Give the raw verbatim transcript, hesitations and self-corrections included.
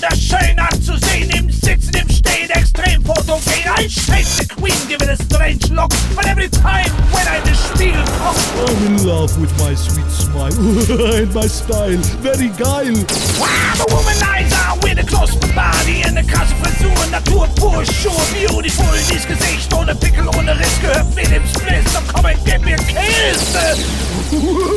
wunderschön anzusehen, im Sitzen, im Stehen, extrem fotogen. I shape the queen, give it a strange look, but every time when I the Spiegel guck, I'm in love with my sweet smile and my style, very geil. Wow, the womanizer with a close body and a krasse Frisur, Natur pur, sure, beautiful. Dies Gesicht ohne Pickel, ohne Riss gehört mit dem Split. So komm und gib mir Kills.